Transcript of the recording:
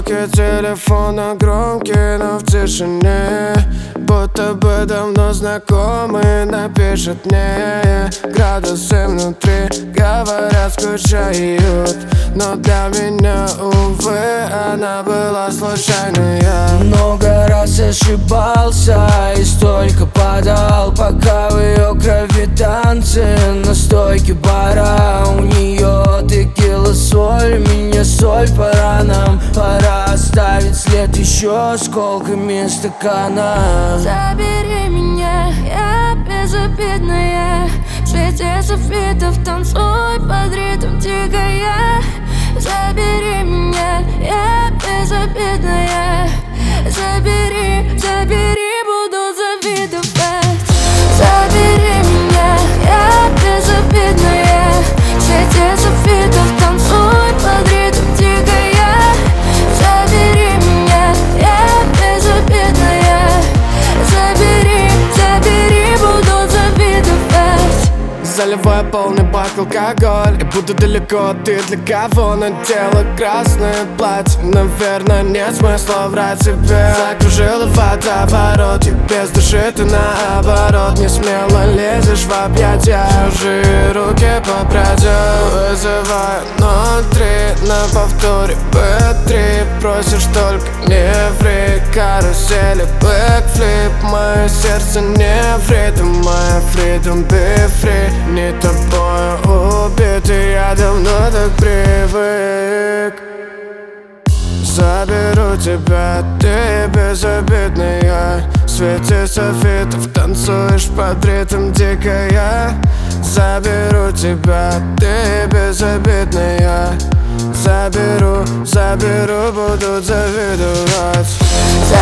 Звуки телефона громкие, но в тишине, будто бы давно знакомый напишет мне. Градусы внутри, говорят, скучают, но для меня, увы, она была случайной. Много раз ошибался и столько падал, пока в ее крови танцы на стойке бара. У нее текила соль, меня соль по ранам. Пора оставить след еще осколками стакана. Забери меня, я безобидная, в свете софитов танцуй под ритм тихая. Забери меня, я безобидная. Забери, забери, буду завидовать. Забери меня, я безобидная, в свете софитов танцуй под ритм тихая. Забери меня, я безобидная. Забери, забери, буду завидовать. Заливаю полный бак алкоголь и буду далеко, ты для кого надела красное платье? Наверное, нет смысла врать себе. Закружила водоворот, и без души ты наоборот не смело лезешь в объятия. Чужие руки по прядям вызываю внутри, на повторе B3. Просишь только не ври, карусели, бэкфлип. Мое сердце не в ритм, моя freedom be free. Не тобой убитый, я давно так привык. Заберу тебя, ты безобидная, в свете софитов танцуешь под ритм дикая. Заберу тебя, ты безобидная. Заберу, заберу, буду завидовать.